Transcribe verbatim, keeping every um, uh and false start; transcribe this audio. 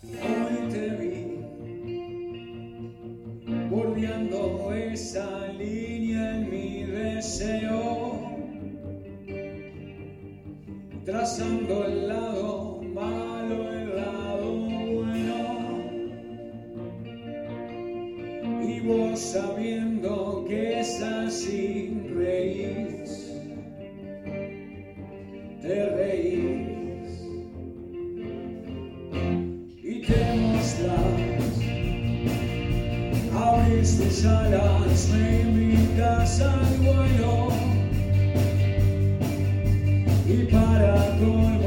Hoy te vi bordeando esa línea en mi deseo, trazando el lado malo, el lado bueno, y vos sabiendo que es así, reís, te reís y te mostrás, abrís tus alas, me invitas al vuelo. Y para colmo